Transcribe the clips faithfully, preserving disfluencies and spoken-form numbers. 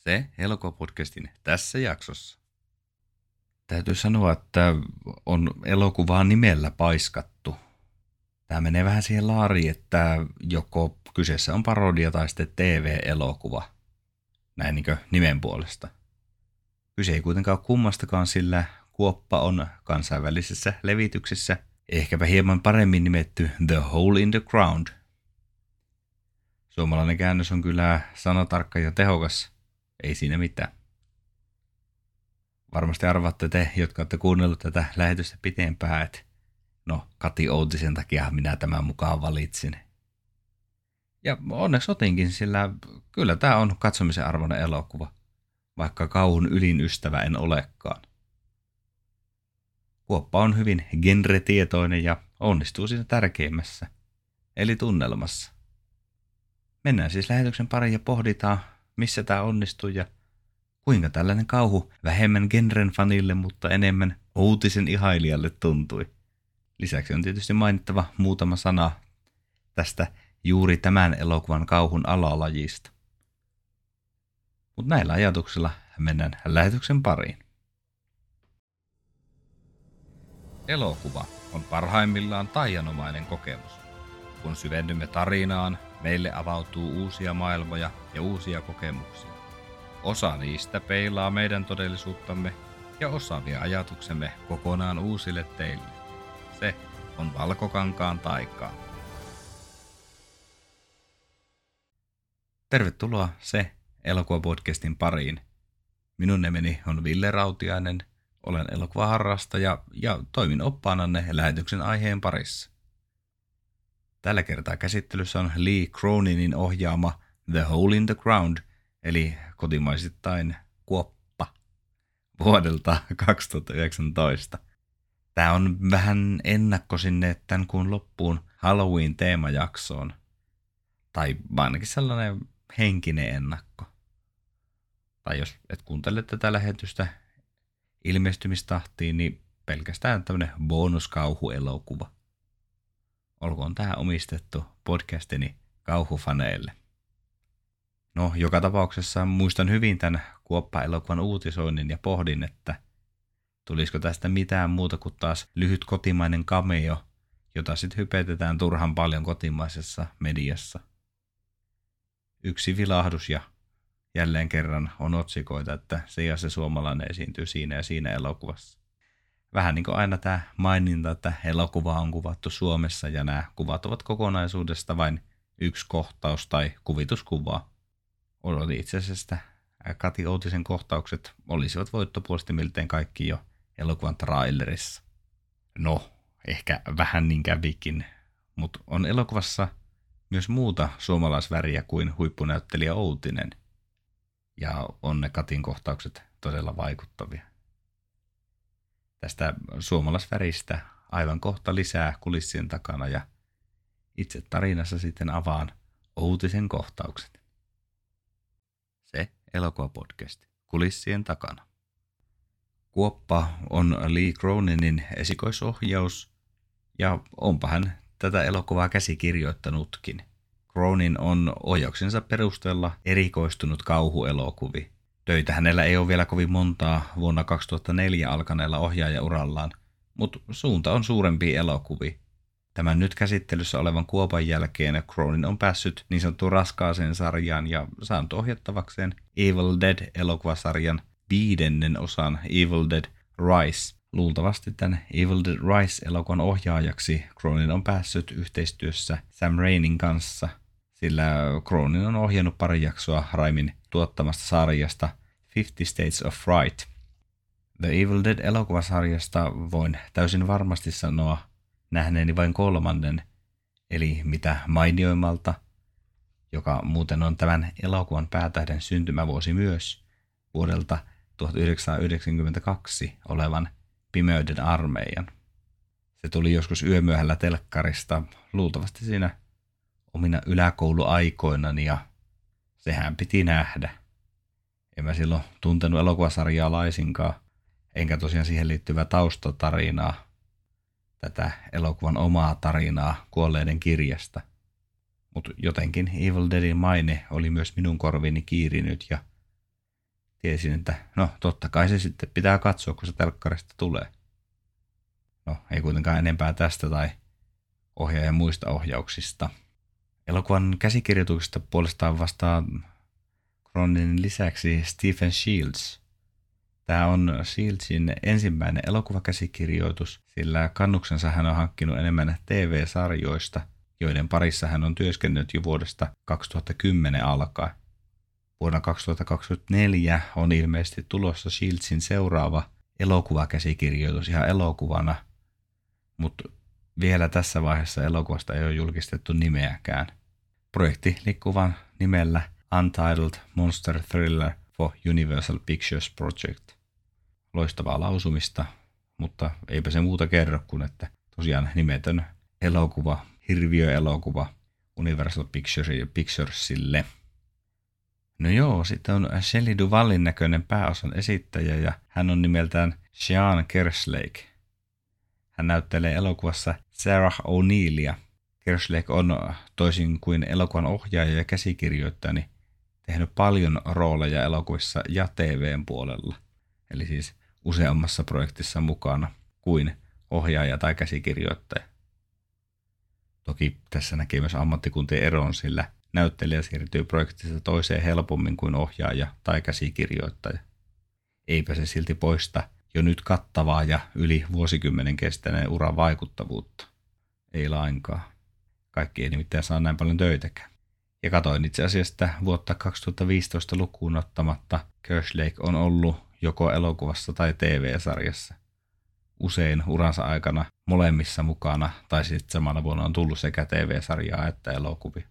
Se elokuvapodcastin tässä jaksossa. Täytyy sanoa, että on elokuvaa nimellä paiskattu. Tämä menee vähän siihen laariin, että joko kyseessä on parodia tai sitten T V-elokuva. Näin niin kuin nimen puolesta. Kyse ei kuitenkaan ole kummastakaan, sillä Kuoppa on kansainvälisessä levityksessä ehkäpä hieman paremmin nimetty The Hole in the Ground. Suomalainen käännös on kyllä sanatarkka ja tehokas. Ei siinä mitään. Varmasti arvaatte te, jotka olette kuunnellut tätä lähetystä pitempään, että no, Kati Outisen takia minä tämän mukaan valitsin. Ja onneksi otinkin, sillä kyllä tämä on katsomisen arvoinen elokuva, vaikka kauhun ylin ystävä en olekaan. Kuoppa on hyvin genretietoinen ja onnistuu siinä tärkeimmässä, eli tunnelmassa. Mennään siis lähetyksen pariin ja pohditaan, missä tämä onnistuu ja kuinka tällainen kauhu vähemmän genren fanille, mutta enemmän Outisen ihailijalle tuntui. Lisäksi on tietysti mainittava muutama sana tästä juuri tämän elokuvan kauhun alalajista. Mutta näillä ajatuksilla mennään lähetyksen pariin. Elokuva on parhaimmillaan taianomainen kokemus. Kun syvennymme tarinaan, meille avautuu uusia maailmoja ja uusia kokemuksia. Osa niistä peilaa meidän todellisuuttamme ja osa vie ajatuksemme kokonaan uusille teille. Se on Valkokankaan taikaa. Tervetuloa Se elokuvapodcastin pariin. Minun nimeni on Ville Rautiainen, olen elokuvaharrastaja ja toimin oppaananne lähetyksen aiheen parissa. Tällä kertaa käsittelyssä on Lee Croninin ohjaama The Hole in the Ground, eli kotimaisittain Kuoppa, vuodelta kaksituhattayhdeksäntoista. Tämä on vähän ennakko sinne tämän kuun loppuun Halloween-teemajaksoon. Tai ainakin sellainen henkinen ennakko. Tai jos et kuuntele tätä lähetystä ilmestymistahtiin, niin pelkästään tämmöinen bonuskauhuelokuva. Olkoon tähän omistettu podcastini kauhufaneille. No, joka tapauksessa muistan hyvin tämän Kuoppa-elokuvan uutisoinnin ja pohdin, että tulisiko tästä mitään muuta kuin taas lyhyt kotimainen cameo, jota sitten hypetetään turhan paljon kotimaisessa mediassa. Yksi vilahdus ja jälleen kerran on otsikoita, että se ja se suomalainen esiintyy siinä ja siinä elokuvassa. Vähän niin kuin aina tämä maininta, että elokuva on kuvattu Suomessa ja nämä kuvat ovat kokonaisuudesta vain yksi kohtaus tai kuvituskuva. Odotin itse asiassa, että Kati Outisen kohtaukset olisivat voittopuolisesti miltei kaikki jo elokuvan trailerissa. No, ehkä vähän niin kävikin, mutta on elokuvassa myös muuta suomalaisväriä kuin huippunäyttelijä Outinen. Ja on ne Katin kohtaukset todella vaikuttavia. Tästä suomalaisväristä aivan kohta lisää kulissien takana ja itse tarinassa sitten avaan Outisen kohtaukset. Se elokuvapodcast kulissien takana. Kuoppa on Lee Croninin esikoisohjaus ja onpa hän tätä elokuvaa käsikirjoittanutkin. Cronin on ohjauksensa perusteella erikoistunut kauhuelokuvi. Töitä hänellä ei ole vielä kovin montaa vuonna kaksituhattaneljä alkaneella ohjaajaurallaan, mutta suunta on suurempi elokuvi. Tämän nyt käsittelyssä olevan Kuopan jälkeen Cronin on päässyt niin sanottuun raskaaseen sarjaan ja saanut ohjattavakseen Evil Dead-elokuvasarjan viidennen osan Evil Dead Rise. Luultavasti tämän Evil Dead Rise-elokuvan ohjaajaksi Cronin on päässyt yhteistyössä Sam Rainin kanssa, sillä Cronin on ohjannut pari jaksoa Raimin tuottamasta sarjasta Fifty States of Fright. The Evil Dead-elokuvasarjasta voin täysin varmasti sanoa nähneeni vain kolmannen, eli mitä mainioimalta, joka muuten on tämän elokuvan päätähden syntymävuosi myös, vuodelta tuhatyhdeksänsataayhdeksänkymmentäkaksi olevan Pimeyden armeijan. Se tuli joskus yömyöhällä telkkarista, luultavasti siinä omina yläkouluaikoinani ja sehän piti nähdä. En mä silloin tuntenut elokuvasarjaa laisinkaan, enkä tosiaan siihen liittyvää taustatarinaa, tätä elokuvan omaa tarinaa kuolleiden kirjasta. Mutta jotenkin Evil Deadin maine oli myös minun korviini kiirinyt ja tiesin, että no totta kai se sitten pitää katsoa, kun se telkkarista tulee. No ei kuitenkaan enempää tästä tai ohjaajan muista ohjauksista. Elokuvan käsikirjoituksesta puolestaan vastaa Cronin lisäksi Stephen Shields. Tämä on Shieldsin ensimmäinen elokuvakäsikirjoitus, sillä kannuksensa hän on hankkinut enemmän T V-sarjoista, joiden parissa hän on työskennellyt jo vuodesta kaksituhattakymmenen alkaen. Vuonna kaksituhattakaksikymmentäneljä on ilmeisesti tulossa Shieldsin seuraava elokuvakäsikirjoitus ihan elokuvana, mutta vielä tässä vaiheessa elokuvasta ei ole julkistettu nimeäkään. Projekti liikkuu vain nimellä Untitled Monster Thriller for Universal Pictures Project. Loistavaa lausumista, mutta eipä se muuta kerro kuin, että tosiaan nimetön elokuva, hirviöelokuva Universal Picturesille. No joo, sitten on Shelley Duvallin näköinen pääosan esittäjä ja hän on nimeltään Sean Kerslake. Hän näyttelee elokuvassa Sarah O'Neillia. Kerslake on toisin kuin elokuvan ohjaaja ja käsikirjoittaja, niin tehnyt paljon rooleja elokuvissa ja T V:n puolella. Eli siis useammassa projektissa mukana kuin ohjaaja tai käsikirjoittaja. Toki tässä näkee myös ammattikuntien eron, sillä näyttelijä siirtyy projektista toiseen helpommin kuin ohjaaja tai käsikirjoittaja. Eipä se silti poista jo nyt kattavaa ja yli vuosikymmenen kestäneen uran vaikuttavuutta. Ei lainkaan. Kaikki ei nimittäin saa näin paljon töitäkään. Ja katoin itse asiassa, että vuotta kaksituhattaviisitoista lukuun ottamatta Kerslake on ollut joko elokuvassa tai T V-sarjassa. Usein uransa aikana molemmissa mukana, tai sitten samana vuonna on tullut sekä T V-sarjaa että elokuvia.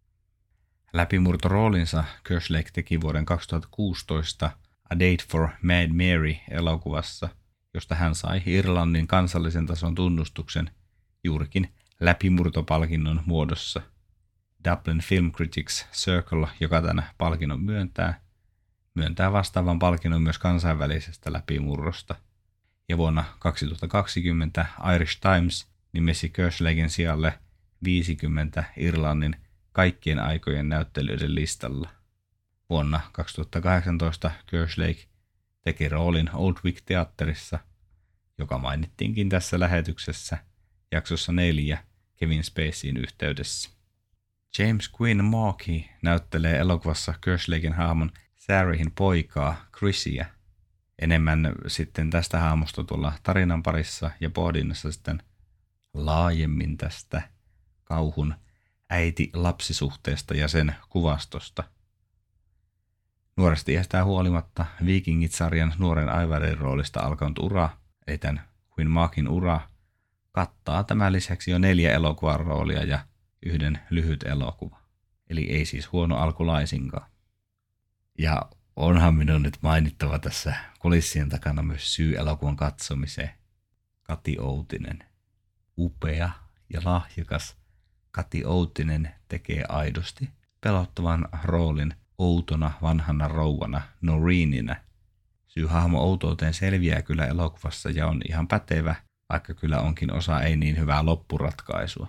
Läpimurtoroolinsa Kerslake teki vuoden kaksituhattakuusitoista A Date for Mad Mary -elokuvassa, josta hän sai Irlannin kansallisen tason tunnustuksen juurikin läpimurtopalkinnon muodossa. Dublin Film Critics Circle, joka tänä palkinnon myöntää, myöntää vastaavan palkinnon myös kansainvälisestä läpimurrosta. Ja vuonna kaksituhattakaksikymmentä Irish Times nimesi Kerslaken sijalle viisikymmentä Irlannin kaikkien aikojen näyttelijöiden listalla. Vuonna kaksituhattakahdeksantoista Kerslake teki roolin Old Vic-teatterissa, joka mainittiinkin tässä lähetyksessä jaksossa neljä Kevin Spaceyin yhteydessä. James Quinn Markey näyttelee elokuvassa Kerslaken hahmon Sarihin poikaa Chrissiä. Enemmän sitten tästä hahmosta tuolla tarinan parissa ja pohdinnassa sitten laajemmin tästä kauhun äiti-lapsisuhteesta ja sen kuvastosta. Nuoresta iästään huolimatta Vikingit-sarjan nuoren Aivarin roolista alkanut ura, eli tämän Quinn Markeyn ura, kattaa tämän lisäksi jo neljä elokuvan roolia ja yhden lyhyt elokuva. Eli ei siis huono alku laisinkaan. Ja onhan minun nyt mainittava tässä kulissien takana myös syy elokuvan katsomiseen. Kati Outinen. Upea ja lahjakas Kati Outinen tekee aidosti pelottavan roolin outona vanhana rouvana Noreeninä. Syy hahmo outouteen selviää kyllä elokuvassa ja on ihan pätevä, vaikka kyllä onkin osa ei niin hyvää loppuratkaisua.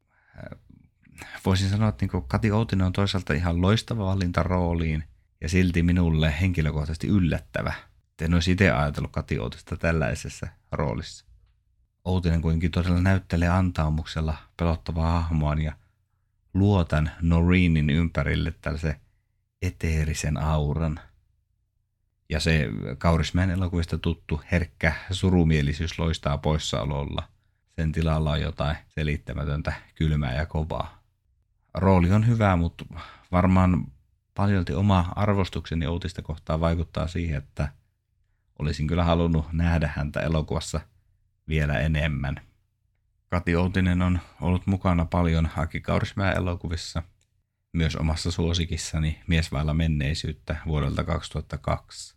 Voisin sanoa, että niin Kati Outinen on toisaalta ihan loistava valinta rooliin ja silti minulle henkilökohtaisesti yllättävä. En olisi itse ajatellut Kati Outista tällaisessa roolissa. Outinen kuitenkin todella näyttelee antaumuksella pelottavaa hahmoaan ja luotan Noreenin ympärille tällaisen eteerisen auran. Ja se Kaurismäen elokuvista tuttu herkkä surumielisyys loistaa poissaololla. Sen tilalla on jotain selittämätöntä, kylmää ja kovaa. Rooli on hyvä, mutta varmaan paljolti oma arvostukseni Outista kohtaan vaikuttaa siihen, että olisin kyllä halunnut nähdä häntä elokuvassa vielä enemmän. Kati Outinen on ollut mukana paljon Aki Kaurismäen elokuvissa, myös omassa suosikissani Mies vailla menneisyyttä vuodelta kaksituhattakaksi.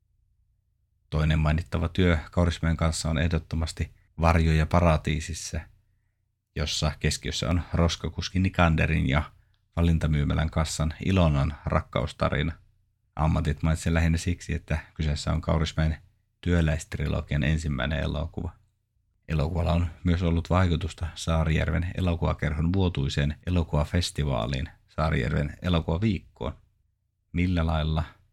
Toinen mainittava työ Kaurismäen kanssa on ehdottomasti Varjoja paratiisissa, jossa keskiössä on roskakuski Nikanderin ja valintamyymälän kassan Ilonan rakkaustarina. Ammatit mainitsen lähinnä siksi, että kyseessä on Kaurismäen työläistrilogian ensimmäinen elokuva. Elokuvalla on myös ollut vaikutusta Saarijärven elokuvakerhon vuotuiseen elokuvafestivaaliin Saarijärven elokuvaviikkoon. Millä lailla se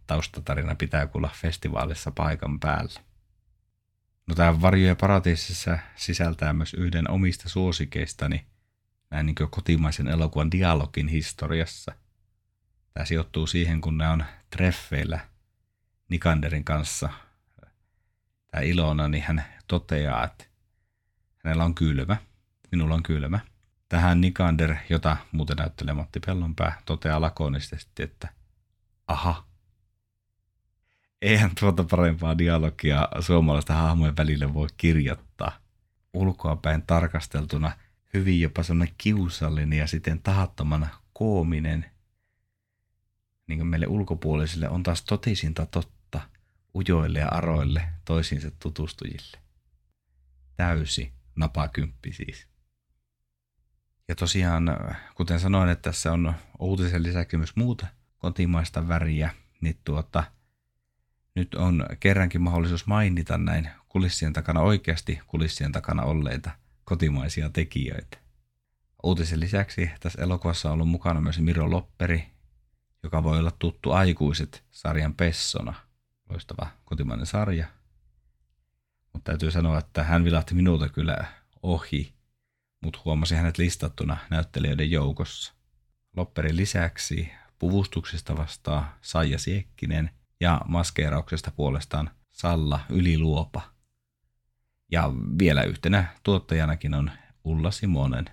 taustatarina pitää kuulla festivaalissa paikan päällä. No tämä Varjojen paratiisissa sisältää myös yhden omista suosikeistani näin niin kuin kotimaisen elokuvan dialogin historiassa. Tämä sijoittuu siihen, kun ne on treffeillä Nikanderin kanssa. Tämä Ilona, niin hän toteaa, että hänellä on kylmä, minulla on kylmä. Tähän Nikander, jota muuten näyttelee Matti Pellonpää, toteaa lakonisesti, että aha, eihän tuota parempaa dialogia suomalaisten hahmojen välillä voi kirjoittaa. Ulkoapäin tarkasteltuna hyvin jopa sellainen kiusallinen ja sitten tahattomana koominen. Niin kuin meille ulkopuolisille on taas totisinta totta ujoille ja aroille toisiinsa tutustujille. Täysi napakymppi siis. Ja tosiaan, kuten sanoin, että tässä on uutisen lisäksi myös muuta kotimaista väriä, niin tuota, nyt on kerrankin mahdollisuus mainita näin kulissien takana oikeasti kulissien takana olleita kotimaisia tekijöitä. Uutisen lisäksi tässä elokuvassa on ollut mukana myös Miro Lopperi, joka voi olla tuttu aikuiset sarjan Pessona. Loistava kotimainen sarja. Mutta täytyy sanoa, että hän vilahti minulta kyllä ohi, mutta huomasin hänet listattuna näyttelijöiden joukossa. Lopperin lisäksi puvustuksesta vastaa Saija Siekkinen ja maskeerauksesta puolestaan Salla Yliluopa. Ja vielä yhtenä tuottajanakin on Ulla Simonen.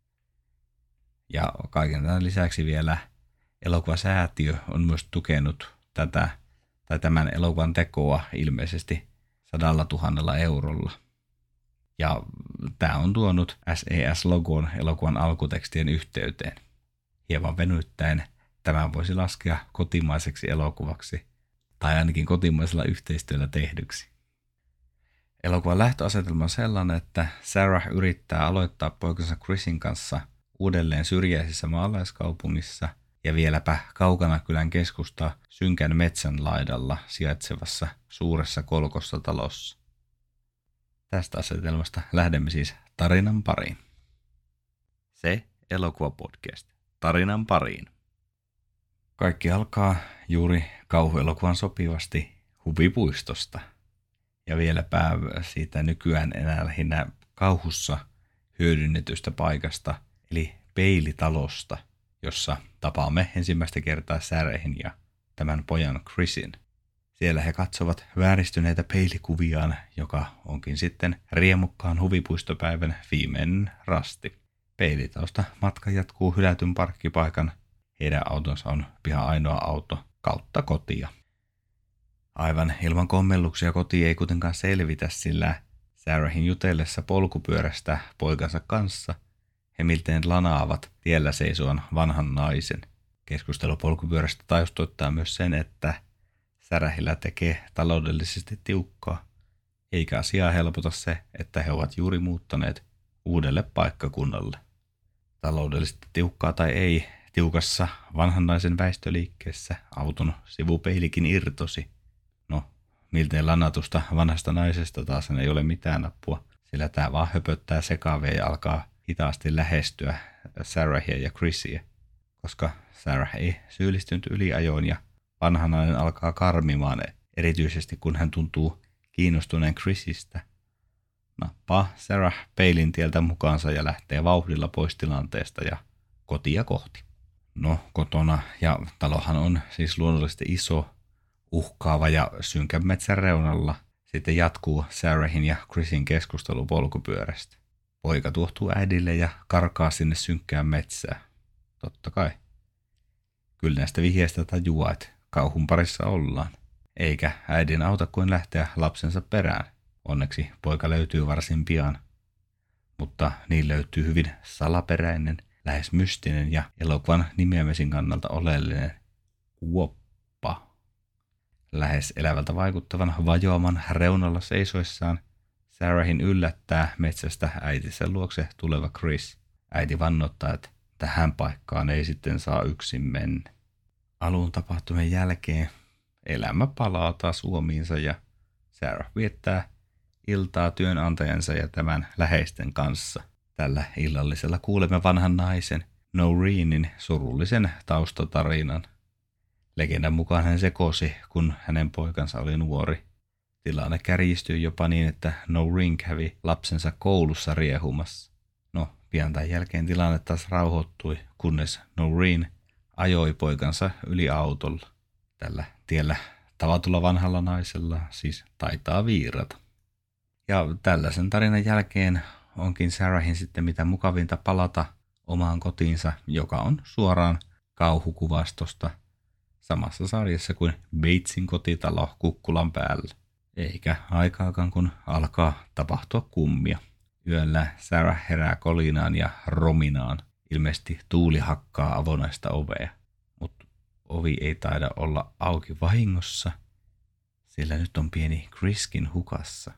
Ja kaiken tämän lisäksi vielä elokuvasäätiö on myös tukenut tätä tai tämän elokuvan tekoa ilmeisesti sadalla tuhannella eurolla. Ja tämä on tuonut S E S-logon elokuvan alkutekstien yhteyteen. Hieman venyttäen tämän voisi laskea kotimaiseksi elokuvaksi tai ainakin kotimaisella yhteistyöllä tehdyksi. Elokuvan lähtöasetelma on sellainen, että Sarah yrittää aloittaa poikansa Chrisin kanssa uudelleen syrjäisessä maalaiskaupungissa ja vieläpä kaukana kylän keskusta synkän metsän laidalla sijaitsevassa suuressa kolkossa talossa. Tästä asetelmasta lähdemme siis tarinan pariin. Se elokuvapodcast. Tarinan pariin. Kaikki alkaa juuri kauhuelokuvan sopivasti huvipuistosta. Ja vieläpä siitä nykyään enää lähinnä kauhussa hyödynnetystä paikasta, eli peilitalosta, jossa tapaamme ensimmäistä kertaa Sarah'n ja tämän pojan Chrisin. Siellä he katsovat vääristyneitä peilikuviaan, joka onkin sitten riemukkaan huvipuistopäivän viimeinen rasti. Peilitausta matka jatkuu hylätyn parkkipaikan. Heidän autonsa on pian ainoa auto kautta kotia. Aivan ilman kommelluksia koti ei kuitenkaan selvitä, sillä Sarah'n jutellessa polkupyörästä poikansa kanssa he miltei lanaavat tiellä seisovan vanhan naisen. Keskustelu polkupyörästä taustoittaa myös sen, että Sarahilla tekee taloudellisesti tiukkaa, eikä asiaa helpota se, että he ovat juuri muuttaneet uudelle paikkakunnalle. Taloudellisesti tiukkaa tai ei, tiukassa vanhan naisen väistöliikkeessä auton sivupeilikin irtosi. No, miltei lanatusta vanhasta naisesta taas ei ole mitään apua, sillä tämä vaan höpöttää sekavia ja alkaa hitaasti lähestyä Sarahia ja Chrisiä, koska Sarah ei syyllistynyt yliajoon ja vanha nainen alkaa karmimaan, erityisesti kun hän tuntuu kiinnostuneen Chrisistä. Nappaa Sarah peilin tieltä mukaansa ja lähtee vauhdilla pois tilanteesta ja kotia kohti. No, kotona ja talohan on siis luonnollisesti iso, uhkaava ja synkän metsän reunalla. Sitten jatkuu Sarah'n ja Chrisin keskustelu polkupyörästä. Poika tuohtuu äidille ja karkaa sinne synkkään metsään. Totta kai. Kyllä näistä vihjeistä tajuaa, että kauhun parissa ollaan. Eikä äidin auta kuin lähteä lapsensa perään. Onneksi poika löytyy varsin pian. Mutta niin löytyy hyvin salaperäinen, lähes mystinen ja elokuvan nimeämisen kannalta oleellinen kuoppa. Lähes elävältä vaikuttavan vajoaman reunalla seisoissaan Sarah'n yllättää metsästä äitinsä luokse tuleva Chris. Äiti vannottaa, että tähän paikkaan ei sitten saa yksin mennä. Alun tapahtumien jälkeen elämä palaa taas uomiinsa ja Sarah viettää iltaa työnantajansa ja tämän läheisten kanssa. Tällä illallisella kuulemme vanhan naisen Noreenin surullisen taustatarinan. Legendan mukaan hän sekosi, kun hänen poikansa oli nuori. Tilanne kärjistyi jopa niin, että Noreen kävi lapsensa koulussa riehumassa. No, pian tämän jälkeen tilanne taas rauhoittui, kunnes Noreen ajoi poikansa yli autolla. Tällä tiellä tavatulla vanhalla naisella siis taitaa viirata. Ja tällaisen tarinan jälkeen onkin Sarahin sitten mitä mukavinta palata omaan kotiinsa, joka on suoraan kauhukuvastosta samassa sarjassa kuin Batesin kotitalo kukkulan päällä. Eikä aikaakaan kun alkaa tapahtua kummia. Yöllä Sarah herää kolinaan ja rominaan. Ilmeisesti tuuli hakkaa avonaista ovea. Mutta ovi ei taida olla auki vahingossa, sillä nyt on pieni Chriskin hukassa.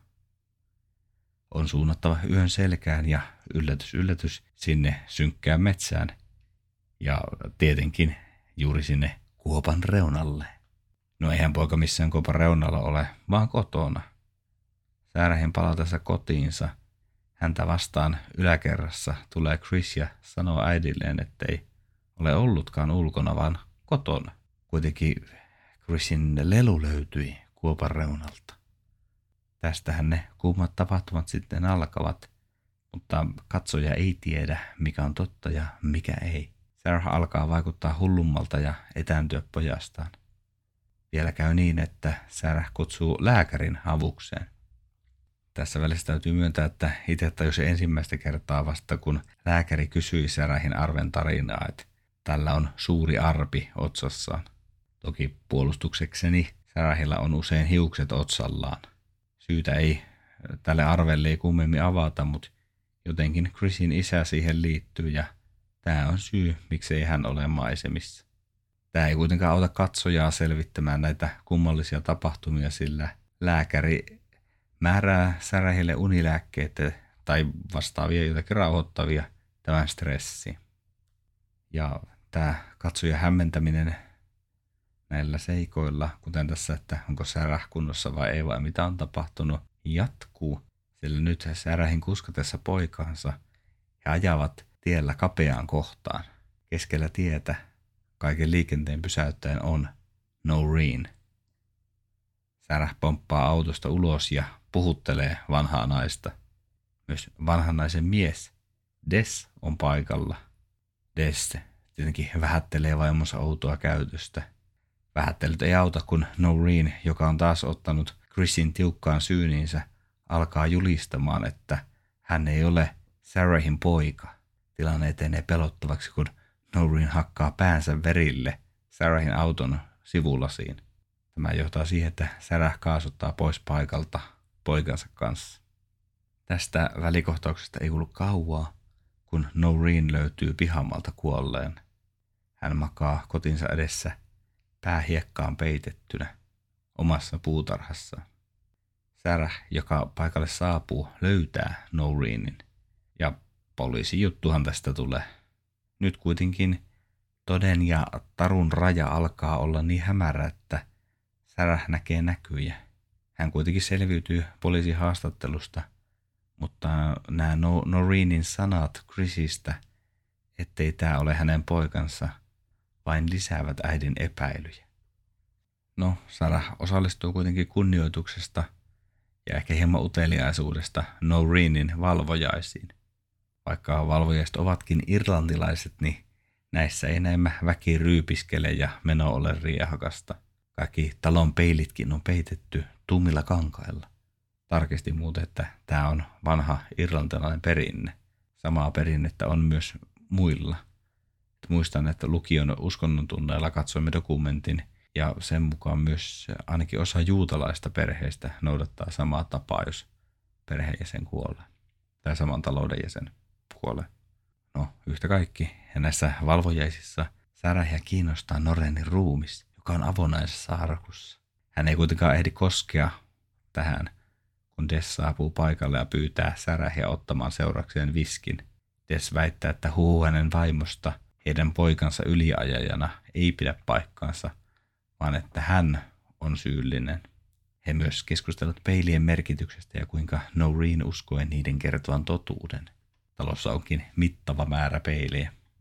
On suunnattava yön selkään ja yllätys yllätys sinne synkkään metsään. Ja tietenkin juuri sinne kuopan reunalle. No eihän poika missään kuopan reunalla ole, vaan kotona. Sarahin palatessa kotiinsa häntä vastaan yläkerrassa tulee Chris ja sanoo äidilleen, ettei ole ollutkaan ulkona, vaan kotona. Kuitenkin Chrisin lelu löytyi kuopan reunalta. Tästähän ne kuumat tapahtumat sitten alkavat, mutta katsoja ei tiedä, mikä on totta ja mikä ei. Sarah alkaa vaikuttaa hullummalta ja etääntyä pojastaan. Vielä käy niin, että Sarah kutsuu lääkärin avukseen. Tässä välissä täytyy myöntää, että itse tajusin ensimmäistä kertaa vasta, kun lääkäri kysyi Sarahin arven tarinaa, että tällä on suuri arpi otsassaan. Toki puolustuksekseni Sarahilla on usein hiukset otsallaan. Syytä ei tälle arvelle ei kummemmin avata, mutta jotenkin Chrisin isä siihen liittyy ja tämä on syy, miksei hän ole maisemissa. Tämä ei kuitenkaan auta katsojaa selvittämään näitä kummallisia tapahtumia, sillä lääkäri määrää Sarahille unilääkkeitä tai vastaavia jotakin rauhoittavia tämän stressiin. Ja tämä katsoja hämmentäminen näillä seikoilla, kuten tässä, että onko Sarah kunnossa vai ei vai mitä on tapahtunut, jatkuu. Sillä nyt Sarahin kuskatessa poikaansa he ajavat tiellä kapeaan kohtaan. Keskellä tietä kaiken liikenteen pysäyttäen on Noreen. Sarah pomppaa autosta ulos ja puhuttelee vanhaa naista. Myös vanhan naisen mies Des on paikalla. Des tietenkin vähättelee vaimonsa outoa käytöstä. Vähättelyt ei auta, kun Noreen, joka on taas ottanut Chrisin tiukkaan syyniinsä, alkaa julistamaan, että hän ei ole Sarahin poika. Tilanne etenee pelottavaksi, kun Noreen hakkaa päänsä verille Sarahin auton sivulasiin. Tämä johtaa siihen, että Sarah kaasuttaa pois paikalta poikansa kanssa. Tästä välikohtauksesta ei ollut kauaa, kun Noreen löytyy pihamalta kuolleen. Hän makaa kotinsa edessä pää hiekkaan peitettynä omassa puutarhassaan. Sarah, joka paikalle saapuu, löytää Noreenin ja poliisijuttuhan tästä tulee. Nyt kuitenkin toden ja tarun raja alkaa olla niin hämärä, että Sarah näkee näkyjä. Hän kuitenkin selviytyy poliisin haastattelusta, mutta nämä Noreenin sanat Chrisistä, ettei tämä ole hänen poikansa, vain lisäävät äidin epäilyjä. No, Sarah osallistuu kuitenkin kunnioituksesta ja ehkä hieman uteliaisuudesta Noreenin valvojaisiin. Vaikka valvojaiset ovatkin irlantilaiset, niin näissä ei näemmä väki ryypiskele ja meno ole riehakasta. Kaikki talon peilitkin on peitetty tummilla kankailla. Tarkistin muuten, että tämä on vanha irlantilainen perinne. Samaa perinnettä on myös muilla. Muistan, että lukion uskonnon tunneilla katsoimme dokumentin ja sen mukaan myös ainakin osa juutalaista perheistä noudattaa samaa tapaa, jos perheenjäsen kuolee. Tai saman talouden jäsen kuolee. No, yhtä kaikki. Ja näissä valvojaisissa Sarahia kiinnostaa Noreenin ruumis, joka on avonaisessa arkussa. Hän ei kuitenkaan ehdi koskea tähän, kun Des saapuu paikalle ja pyytää Sarahia ottamaan seurakseen viskin. Des väittää, että huhu hänen vaimosta heidän poikansa yliajajana ei pidä paikkaansa, vaan että hän on syyllinen. He myös keskustelevat peilien merkityksestä ja kuinka Noreen uskoi niiden kertovan totuuden. Talossa onkin mittava määrä peiliä.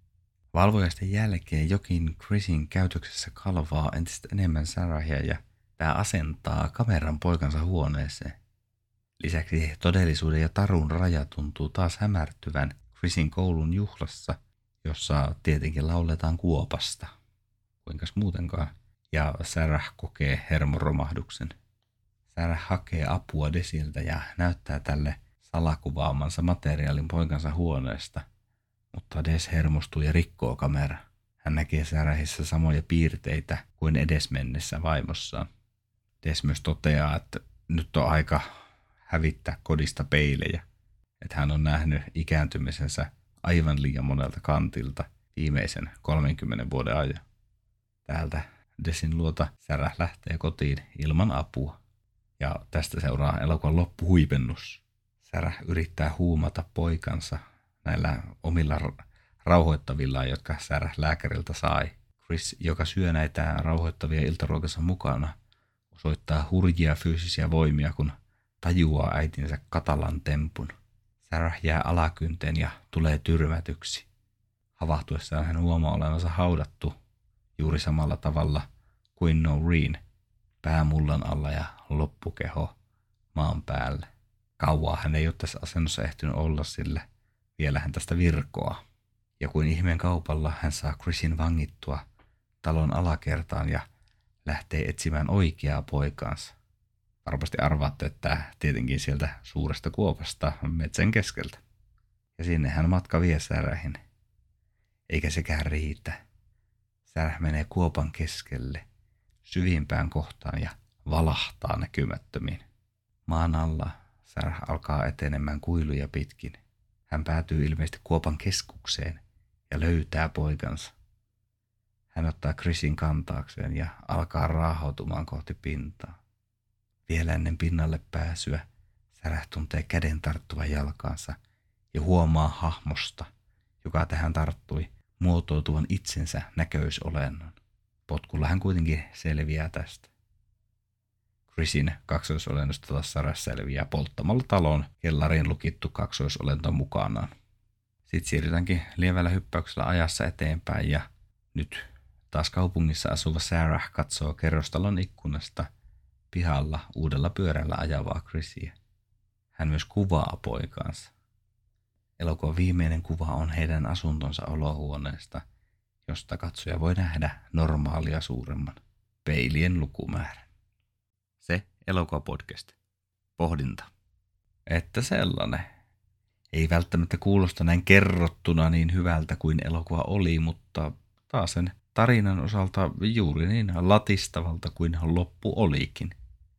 Valvojaisten jälkeen jokin Chrisin käytöksessä kalvaa entistä enemmän Sarahia ja tämä asentaa kameran poikansa huoneeseen. Lisäksi todellisuuden ja tarun raja tuntuu taas hämärtyvän Chrisin koulun juhlassa, jossa tietenkin lauletaan kuopasta. Kuinkas muutenkaan? Ja Sarah kokee hermoromahduksen. Sarah hakee apua Desiltä ja näyttää tälle salakuvaamansa materiaalin poikansa huoneesta, mutta Des hermostuu ja rikkoo kamera. Hän näkee Sarahissa samoja piirteitä kuin edesmennessä vaimossaan. Des myös toteaa, että nyt on aika hävittää kodista peilejä, että hän on nähnyt ikääntymisensä aivan liian monelta kantilta viimeisen kolmenkymmenen vuoden ajan. Täältä Desin luota Sarah lähtee kotiin ilman apua. Ja tästä seuraa elokuvan loppuhuipennus. Sarah yrittää huumata poikansa näillä omilla rauhoittavillaan, jotka Sarah lääkäriltä sai. Chris, joka syö näitä rauhoittavia iltaruokansa mukana, osoittaa hurjia fyysisiä voimia, kun tajuaa äitinsä katalan tempun. Sarah jää alakynteen ja tulee tyrmätyksi. Havahtuessaan hän huomaa olevansa haudattu juuri samalla tavalla kuin Noreen, pää mullan alla ja loppukeho maan päällä. Kauaa hän ei ole tässä asennossa ehtinyt olla, sillä vielä hän tästä virkoaa. Ja kuin ihmeen kaupalla hän saa Chrisin vangittua talon alakertaan ja lähtee etsimään oikeaa poikaansa. Varmasti arvaatte, että tietenkin sieltä suuresta kuopasta metsän keskeltä. Ja sinne hän matka vie Sarahin. Eikä sekään riitä. Sarah menee kuopan keskelle, syvimpään kohtaan ja valahtaa näkymättömiin. Maan alla Sarah alkaa etenemään kuiluja pitkin. Hän päätyy ilmeisesti kuopan keskukseen ja löytää poikansa. Hän ottaa Chrisin kantaakseen ja alkaa raahautumaan kohti pintaa. Vielä ennen pinnalle pääsyä Sarah tuntee käden tarttuvan jalkaansa ja huomaa hahmosta, joka tähän tarttui, muotoutuvan itsensä näköisolennon. Potkulla hän kuitenkin selviää tästä. Chrisin kaksoisolennosta taas Sarah selviää polttamalla talon kellariin lukittu kaksoisolento mukanaan. Sitten siirrytäänkin lievällä hyppäyksellä ajassa eteenpäin ja nyt taas kaupungissa asuva Sarah katsoo kerrostalon ikkunasta pihalla uudella pyörällä ajavaa Chrisiä. Hän myös kuvaa poikaansa. Elokuvan viimeinen kuva on heidän asuntonsa olohuoneesta, josta katsoja voi nähdä normaalia suuremman peilien lukumäärän. Se elokuvapodcast. Pohdinta. Että sellainen. Ei välttämättä kuulosta näin kerrottuna niin hyvältä kuin elokuva oli, mutta taas sen tarinan osalta juuri niin latistavalta kuin loppu olikin.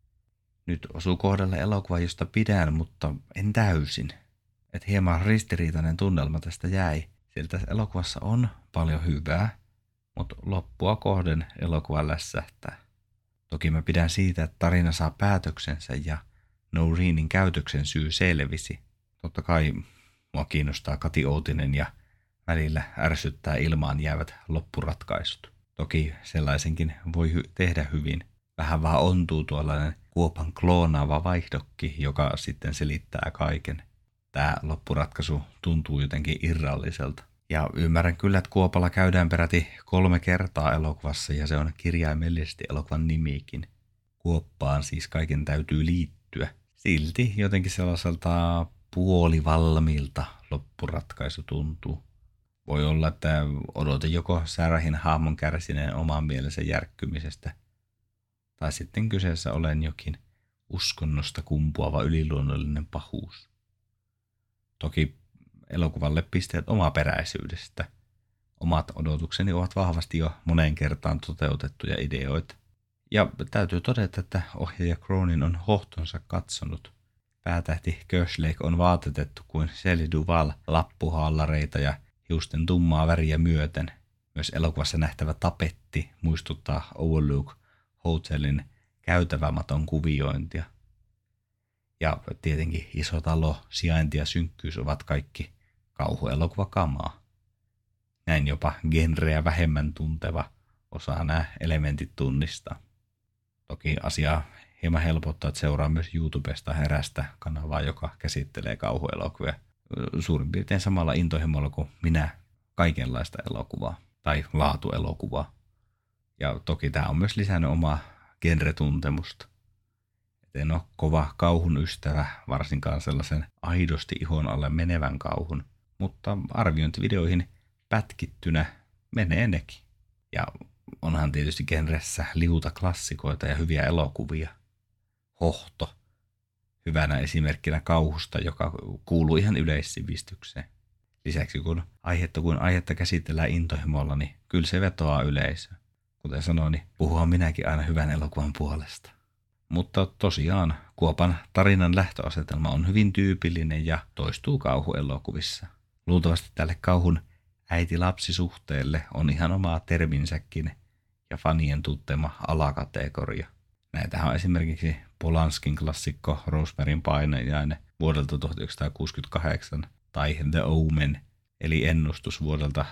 Nyt osuu kohdalle elokuva, josta pidän, mutta en täysin. Että hieman ristiriitainen tunnelma tästä jäi. Sieltä elokuvassa on paljon hyvää, mutta loppua kohden elokuva lässähtää. Toki mä pidän siitä, että tarina saa päätöksensä ja Noreenin käytöksen syy selvisi. Totta kai mua kiinnostaa Kati Outinen ja välillä ärsyttää ilmaan jäävät loppuratkaisut. Toki sellaisenkin voi hy- tehdä hyvin. Vähän vaan ontuu tuollainen kuopan kloonaava vaihdokki, joka sitten selittää kaiken. Tämä loppuratkaisu tuntuu jotenkin irralliselta. Ja ymmärrän kyllä, että kuopalla käydään peräti kolme kertaa elokuvassa ja se on kirjaimellisesti elokuvan nimikin. Kuoppaan siis kaiken täytyy liittyä. Silti jotenkin sellaiselta puolivalmiilta loppuratkaisu tuntuu. Voi olla, että odotin joko Sarahin hahmon kärsineen oman mielensä järkkymisestä, tai sitten kyseessä olen jokin uskonnosta kumpuava yliluonnollinen pahuus. Toki elokuvalle pisteet omaperäisyydestä. Omat odotukseni ovat vahvasti jo moneen kertaan toteutettuja ideoita. Ja täytyy todeta, että ohjaaja Cronin on hohtonsa katsonut. Päätähti Kerslake on vaatetettu kuin Shelley Duvall lappuhallareita ja hiusten tummaa väriä myöten. Myös elokuvassa nähtävä tapetti muistuttaa Overlook Hotelin käytävämaton kuviointia. Ja tietenkin iso talo, sijainti ja synkkyys ovat kaikki kauhuelokuvakamaa. Näin jopa genreä vähemmän tunteva osaa nämä elementit tunnistaa. Toki asiaa hieman helpottaa, että seuraa myös YouTubesta erästä kanavaa, joka käsittelee kauhuelokuvia suurin piirtein samalla intohimolla kuin minä kaikenlaista elokuvaa tai laatuelokuvaa. Ja toki tämä on myös lisännyt omaa genretuntemusta. Et en ole kova kauhun ystävä, varsinkaan sellaisen aidosti ihon alle menevän kauhun, mutta arviointivideoihin pätkittynä menee nekin. Ja onhan tietysti genressä liuta klassikoita ja hyviä elokuvia. Hohto, hyvänä esimerkkinä kauhusta, joka kuuluu ihan yleissivistykseen. Lisäksi kun aihetta kuin aihetta käsitellään intohimolla, niin kyllä se vetoaa yleisöön. Kuten sanoin, niin puhua minäkin aina hyvän elokuvan puolesta. Mutta tosiaan Kuopan tarinan lähtöasetelma on hyvin tyypillinen ja toistuu kauhuelokuvissa. Luultavasti tälle kauhun äiti-lapsisuhteelle on ihan omaa terminsäkin ja fanien tuttema alakategoria. Näitähän on esimerkiksi Polanskin klassikko Rosemaryn painajainen vuodelta tuhatyhdeksänsataakuusikymmentäkahdeksan tai The Omen eli ennustus vuodelta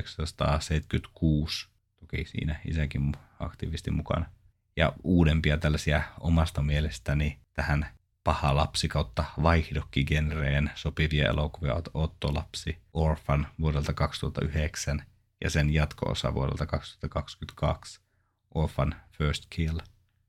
tuhatyhdeksänsataaseitsemänkymmentäkuusi. Toki siinä isäkin aktiivisesti mukana. Ja uudempia tällaisia omasta mielestäni tähän paha lapsi kautta vaihdokkigenreen sopivia elokuvia Otto-lapsi Orphan vuodelta kaksituhattayhdeksän ja sen jatko-osa vuodelta kaksituhattakaksikymmentäkaksi Orphan First Kill.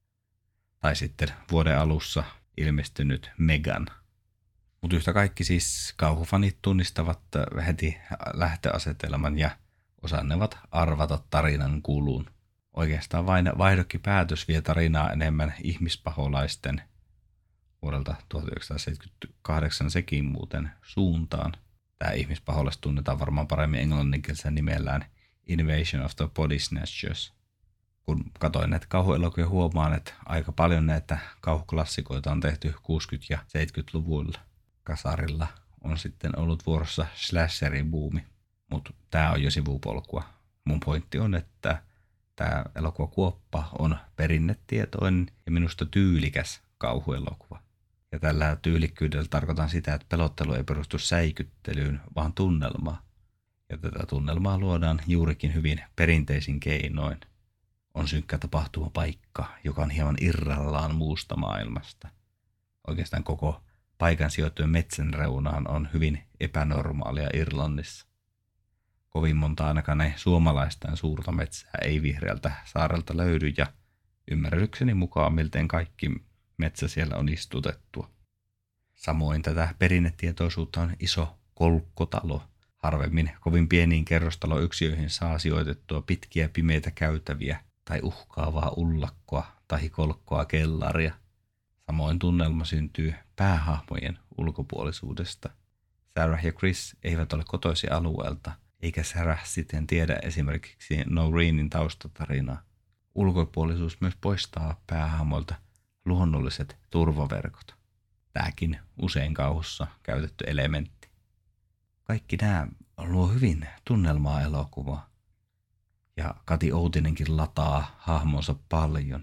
Tai sitten vuoden alussa ilmestynyt Megan. Mutta yhtä kaikki siis kauhufanit tunnistavat heti lähtöasetelman ja osannevat arvata tarinan kulun. Oikeastaan vain vaihdokkipäätös vie tarinaa enemmän ihmispaholaisten vuodelta tuhatyhdeksänsataaseitsemänkymmentäkahdeksan sekin muuten suuntaan. Tämä ihmispaholaiset tunnetaan varmaan paremmin englanninkielisellä nimellään Invasion of the Body Snatchers. Kun katsoin näitä kauhuelokuvia, huomaan, että aika paljon näitä kauhuklassikoita on tehty kuusikymmentä- ja seitsemänkymmentäluvuilla. Kasarilla on sitten ollut vuorossa slasherin buumi, mutta tämä on jo sivupolkua. Mun pointti on, että tämä elokuva Kuoppa on perinnetietoinen ja minusta tyylikäs kauhuelokuva. Ja tällä tyylikkyydellä tarkoitan sitä, että pelottelu ei perustu säikyttelyyn, vaan tunnelmaan. Ja tätä tunnelmaa luodaan juurikin hyvin perinteisin keinoin. On synkkä tapahtuma paikka, joka on hieman irrallaan muusta maailmasta. Oikeastaan koko paikan sijoittuen metsän reunaan on hyvin epänormaalia Irlannissa. Kovin monta ainakaan ne suomalaistaan suurta metsää ei vihreältä saarelta löydy ja ymmärrykseni mukaan miltei kaikki metsä siellä on istutettua. Samoin tätä perinnetietoisuutta on iso kolkkotalo. Harvemmin kovin pieniin kerrostaloyksiöihin saa sijoitettua pitkiä pimeitä käytäviä tai uhkaavaa ullakkoa tai kolkkoa kellaria. Samoin tunnelma syntyy päähahmojen ulkopuolisuudesta. Sarah ja Chris eivät ole kotoisin alueelta, eikä Sarah siten tiedä esimerkiksi Noreenin taustatarinaa. Ulkopuolisuus myös poistaa päähahmoilta luonnolliset turvaverkot. Tämäkin usein kauhussa käytetty elementti. Kaikki nämä luo hyvin tunnelmaa elokuvaa. Ja Kati Outinenkin lataa hahmonsa paljon.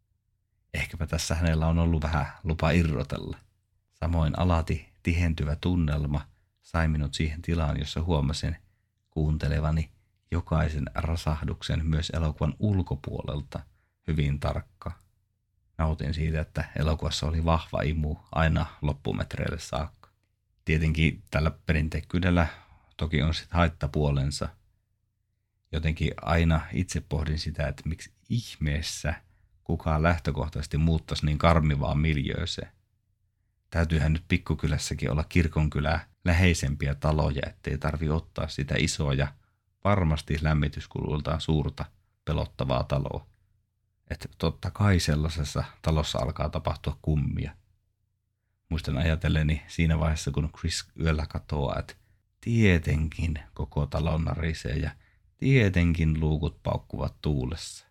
Ehkäpä tässä hänellä on ollut vähän lupa irrotella. Samoin alati tihentyvä tunnelma sai minut siihen tilaan, jossa huomasin kuuntelevani jokaisen rasahduksen myös elokuvan ulkopuolelta hyvin tarkka. Nautin siitä, että elokuvassa oli vahva imu aina loppumetreille saakka. Tietenkin tällä perinteikkyydellä toki on sitten haittapuolensa. Jotenkin aina itse pohdin sitä, että miksi ihmeessä kukaan lähtökohtaisesti muuttaisi niin karmivaan miljööseen. Täytyyhän nyt pikkukylässäkin olla kirkonkylää läheisempiä taloja, ettei tarvi ottaa sitä isoa ja varmasti lämmityskuluiltaan suurta pelottavaa taloa. Että totta kai sellaisessa talossa alkaa tapahtua kummia. Muistan ajatelleni siinä vaiheessa, kun Chris yöllä katoaa, että tietenkin koko talon narisee ja tietenkin luukut paukkuvat tuulessa.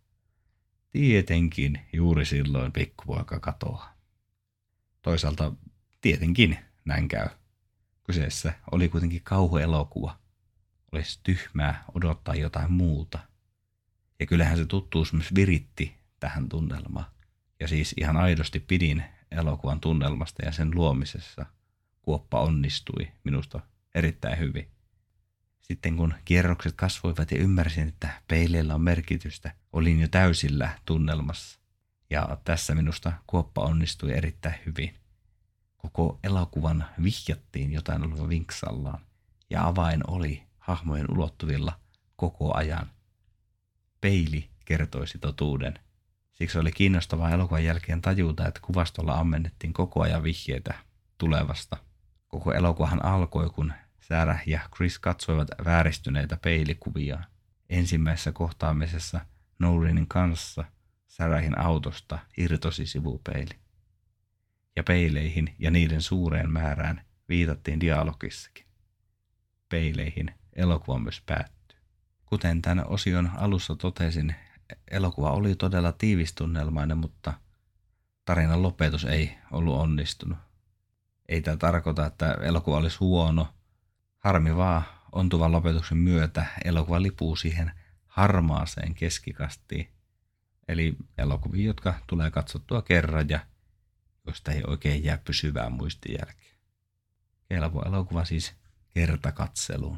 Tietenkin juuri silloin pikkupoika katoaa. Toisaalta tietenkin näin käy. Kyseessä oli kuitenkin kauhuelokuva. Olisi tyhmää odottaa jotain muuta. Ja kyllähän se tuttuus myös viritti tähän tunnelmaan. Ja siis ihan aidosti pidin elokuvan tunnelmasta ja sen luomisessa. Kuoppa onnistui minusta erittäin hyvin. Sitten kun kierrokset kasvoivat ja ymmärsin, että peileillä on merkitystä, olin jo täysillä tunnelmassa. Ja tässä minusta Kuoppa onnistui erittäin hyvin. Koko elokuvan vihjattiin jotain olevan vinksallaan. Ja avain oli hahmojen ulottuvilla koko ajan. Peili kertoisi totuuden. Siksi oli kiinnostavaa elokuvan jälkeen tajuta, että kuvastolla ammennettiin koko ajan vihjeitä tulevasta. Koko elokuvahan alkoi, kun Sarah ja Chris katsoivat vääristyneitä peilikuviaan. Ensimmäisessä kohtaamisessa Noreenin kanssa Sarahin autosta irtosi sivupeili. Ja peileihin ja niiden suureen määrään viitattiin dialogissakin. Peileihin elokuva myös päättyy. Kuten tämän osion alussa totesin, elokuva oli todella tiivistunnelmainen, mutta tarinan lopetus ei ollut onnistunut. Ei tämä tarkoita, että elokuva olisi huono. Harmi vaan, ontuvan lopetuksen myötä elokuva lipuu siihen harmaaseen keskikastiin. Eli elokuvia, jotka tulee katsottua kerran ja josta ei oikein jää pysyvää muistijälkeä. Kelpo elokuva siis kertakatseluun.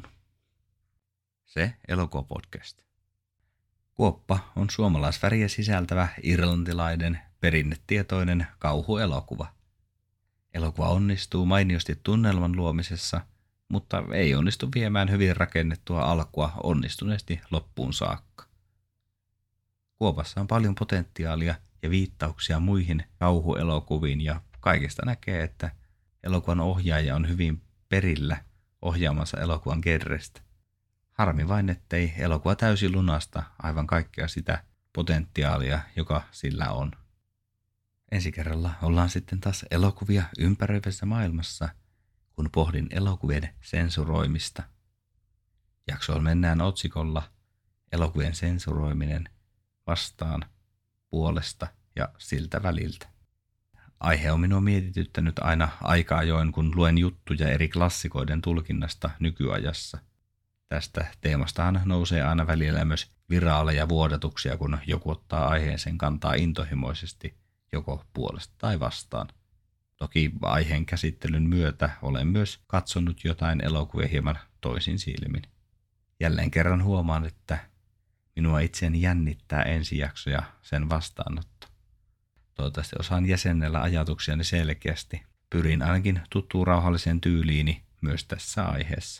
Se elokuvapodcast. Kuoppa on suomalaisväriä sisältävä irlantilainen perinnetietoinen kauhuelokuva. Elokuva onnistuu mainiosti tunnelman luomisessa, mutta ei onnistu viemään hyvin rakennettua alkua onnistuneesti loppuun saakka. Kuopassa on paljon potentiaalia ja viittauksia muihin kauhuelokuviin ja kaikesta näkee, että elokuvan ohjaaja on hyvin perillä ohjaamassa elokuvan genrestä. Harmi vain, ettei elokuva täysin lunasta aivan kaikkea sitä potentiaalia, joka sillä on. Ensi kerralla ollaan sitten taas elokuvia ympäröivässä maailmassa, kun pohdin elokuvien sensuroimista. Jaksoon mennään otsikolla elokuvien sensuroiminen vastaan, puolesta ja siltä väliltä. Aihe on minua mietityttänyt aina aika ajoin, kun luen juttuja eri klassikoiden tulkinnasta nykyajassa. Tästä teemastahan nousee aina välillä myös viraaleja vuodatuksia, kun joku ottaa aiheeseen kantaa intohimoisesti joko puolesta tai vastaan. Toki aiheen käsittelyn myötä olen myös katsonut jotain elokuvia hieman toisin silmin. Jälleen kerran huomaan, että minua itseäni jännittää ensijakso ja sen vastaanotto. Toivottavasti osaan jäsennellä ajatuksiani selkeästi. Pyrin ainakin tuttuun rauhalliseen tyyliini myös tässä aiheessa.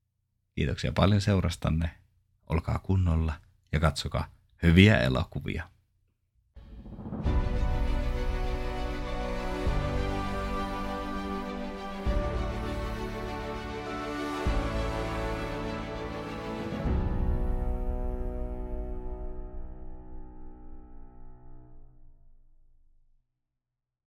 Kiitoksia paljon seurastanne. Olkaa kunnolla ja katsokaa hyviä elokuvia.